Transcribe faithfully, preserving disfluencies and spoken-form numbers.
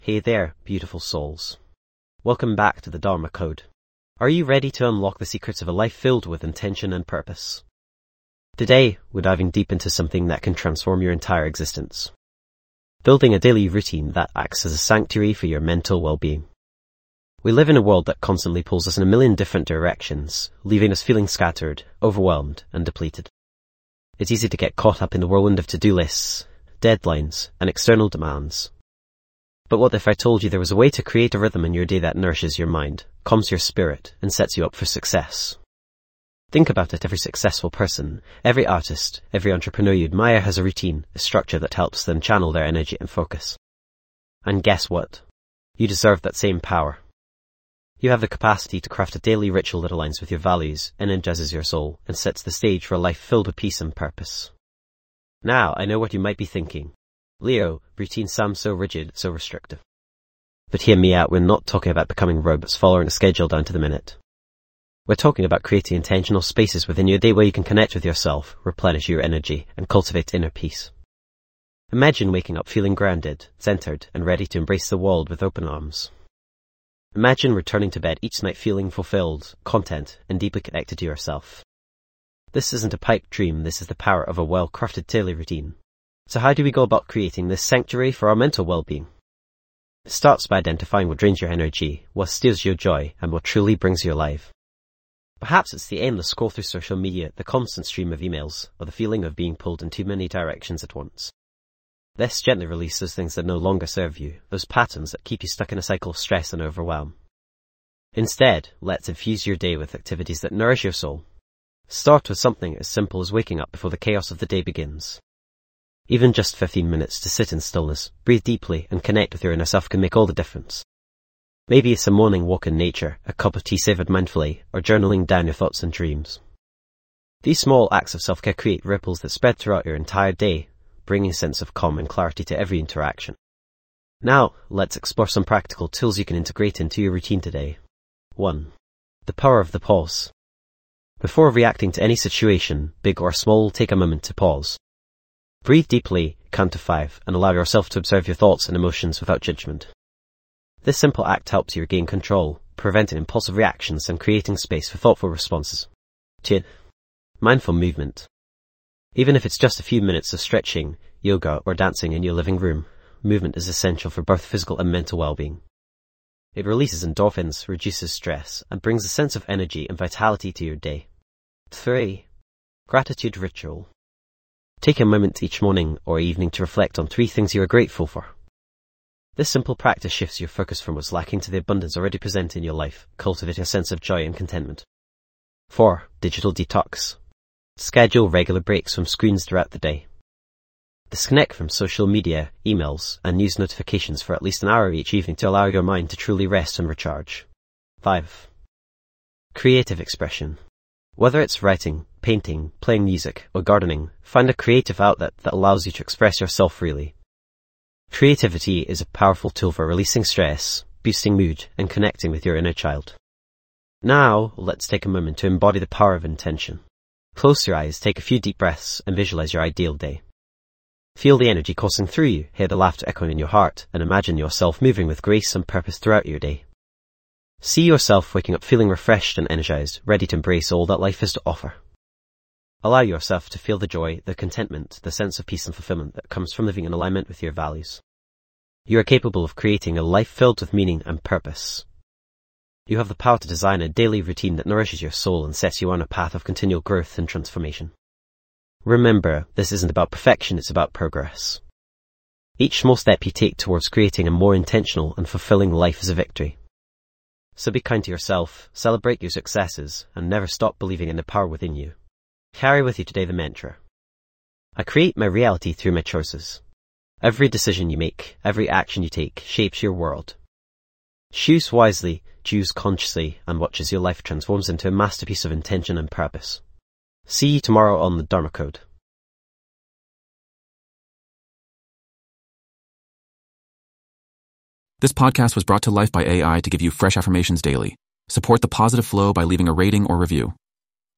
Hey there, beautiful souls. Welcome back to the Dharma Code. Are you ready to unlock the secrets of a life filled with intention and purpose? Today, we're diving deep into something that can transform your entire existence. Building a daily routine that acts as a sanctuary for your mental well-being. We live in a world that constantly pulls us in a million different directions, leaving us feeling scattered, overwhelmed, and depleted. It's easy to get caught up in the whirlwind of to-do lists, deadlines, and external demands. But what if I told you there was a way to create a rhythm in your day that nourishes your mind, calms your spirit, and sets you up for success? Think about it, every successful person, every artist, every entrepreneur you admire has a routine, a structure that helps them channel their energy and focus. And guess what? You deserve that same power. You have the capacity to craft a daily ritual that aligns with your values, energizes your soul, and sets the stage for a life filled with peace and purpose. Now, I know what you might be thinking. Leo, routine sounds so rigid, so restrictive. But hear me out, we're not talking about becoming robots following a schedule down to the minute. We're talking about creating intentional spaces within your day where you can connect with yourself, replenish your energy, and cultivate inner peace. Imagine waking up feeling grounded, centered, and ready to embrace the world with open arms. Imagine returning to bed each night feeling fulfilled, content, and deeply connected to yourself. This isn't a pipe dream, this is the power of a well-crafted daily routine. So how do we go about creating this sanctuary for our mental well-being? It starts by identifying what drains your energy, what steals your joy, and what truly brings you alive. Perhaps it's the endless scroll through social media, the constant stream of emails, or the feeling of being pulled in too many directions at once. Let's gently release those things that no longer serve you, those patterns that keep you stuck in a cycle of stress and overwhelm. Instead, let's infuse your day with activities that nourish your soul. Start with something as simple as waking up before the chaos of the day begins. Even just fifteen minutes to sit in stillness, breathe deeply, and connect with your inner self can make all the difference. Maybe it's a morning walk in nature, a cup of tea savoured mindfully, or journaling down your thoughts and dreams. These small acts of self-care create ripples that spread throughout your entire day, bringing a sense of calm and clarity to every interaction. Now, let's explore some practical tools you can integrate into your routine today. one. The power of the pause. Before reacting to any situation, big or small, take a moment to pause. Breathe deeply, count to five, and allow yourself to observe your thoughts and emotions without judgment. This simple act helps you regain control, preventing impulsive reactions and creating space for thoughtful responses. two. Mindful movement. Even if it's just a few minutes of stretching, yoga, or dancing in your living room, movement is essential for both physical and mental well-being. It releases endorphins, reduces stress, and brings a sense of energy and vitality to your day. three. Gratitude ritual. Take a moment each morning or evening to reflect on three things you are grateful for. This simple practice shifts your focus from what's lacking to the abundance already present in your life, cultivating a sense of joy and contentment. four. Digital detox. Schedule regular breaks from screens throughout the day. Disconnect from social media, emails, and news notifications for at least an hour each evening to allow your mind to truly rest and recharge. five. Creative expression. Whether it's writing, painting, playing music, or gardening, find a creative outlet that allows you to express yourself freely. Creativity is a powerful tool for releasing stress, boosting mood, and connecting with your inner child. Now, let's take a moment to embody the power of intention. Close your eyes, take a few deep breaths, and visualize your ideal day. Feel the energy coursing through you, hear the laughter echoing in your heart, and imagine yourself moving with grace and purpose throughout your day. See yourself waking up feeling refreshed and energized, ready to embrace all that life has to offer. Allow yourself to feel the joy, the contentment, the sense of peace and fulfillment that comes from living in alignment with your values. You are capable of creating a life filled with meaning and purpose. You have the power to design a daily routine that nourishes your soul and sets you on a path of continual growth and transformation. Remember, this isn't about perfection, it's about progress. Each small step you take towards creating a more intentional and fulfilling life is a victory. So be kind to yourself, celebrate your successes, and never stop believing in the power within you. Carry with you today the mantra. I create my reality through my choices. Every decision you make, every action you take, shapes your world. Choose wisely, choose consciously, and watch as your life transforms into a masterpiece of intention and purpose. See you tomorrow on the Dharma Code. This podcast was brought to life by A I to give you fresh affirmations daily. Support the positive flow by leaving a rating or review.